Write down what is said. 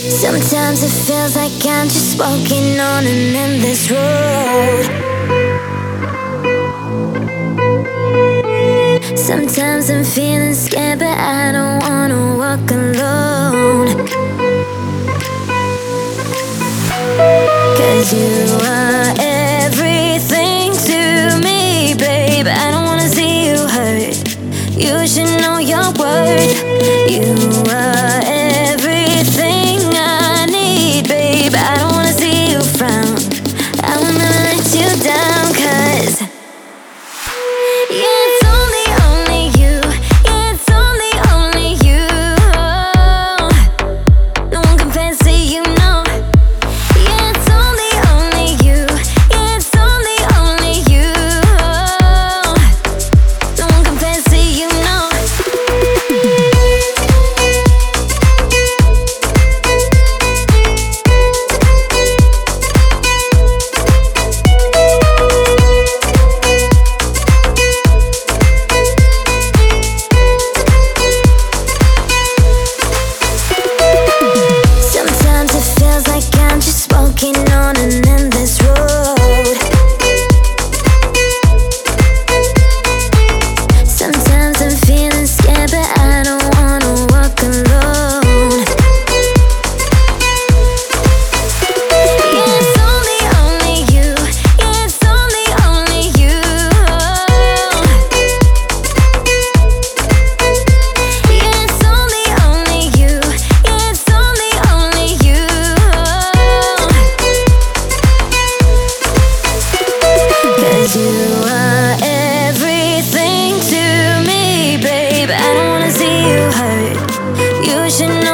Sometimes it feels like I'm just walking on an endless road. Sometimes I'm feeling scared, but I don't wanna walk alone. 'Cause you are everything to me, babe. I don't wanna see you hurt. You should know your worth. You are everything I need, babe. I don't wanna see you frown. I wanna let you down, 'cause yeah, it's only you. Yeah, it's only you. No one compares to you, no. Yeah, it's only you. Yeah, it's only you. No one compares to you, no. Sometimes it feels like I'm just walking on an endless road. Sometimes I'm feeling scared, but I don't wanna walk alone. Yeah, it's only you. Yeah, it's only you. Yeah, it's only you. Yeah, it's only you. 'Cause you are everything to me, babe. I don't wanna see you hurt. You should know